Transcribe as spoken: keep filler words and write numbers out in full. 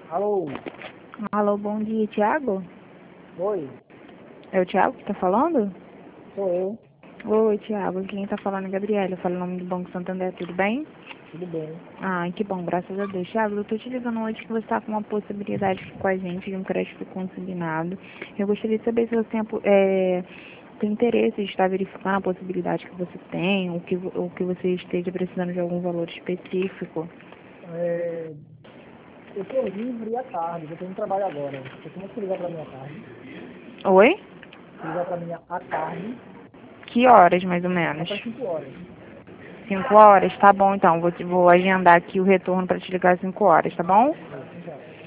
Alô? Alô, bom dia, Thiago? Oi? É o Thiago que tá falando? Sou eu. Oi, Thiago, quem tá falando é Gabriela, eu falo o nome do Banco Santander, tudo bem? Tudo bem? Ai, que bom, graças a Deus. Thiago, eu tô te ligando hoje que você tá com uma possibilidade aqui com a gente de um crédito consignado. Eu gostaria de saber se você tem, é, tem interesse em estar verificando a possibilidade que você tem, ou que, ou que você esteja precisando de algum valor específico. É, eu tô livre à tarde, eu tenho um trabalho agora. Você começa a ligar pra mim à tarde? Oi? Ligar pra mim à tarde, Que horas, mais ou lá menos? para cinco horas. Cinco horas? Tá bom, então. Vou, te- vou agendar aqui o retorno para te ligar às cinco horas, tá bom? Isso, então.